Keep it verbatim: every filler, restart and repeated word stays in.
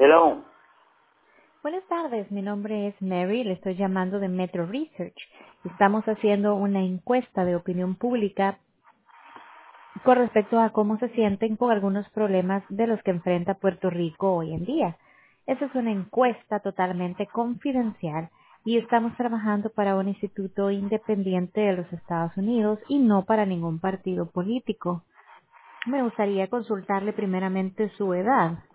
Hello. Buenas tardes, mi nombre es Mary, le estoy llamando de Metro Research. Estamos haciendo una encuesta de opinión pública con respecto a cómo se sienten con algunos problemas de los que enfrenta Puerto Rico hoy en día. Esa es una encuesta totalmente confidencial y estamos trabajando para un instituto independiente de los Estados Unidos y no para ningún partido político. Me gustaría consultarle primeramente su edad.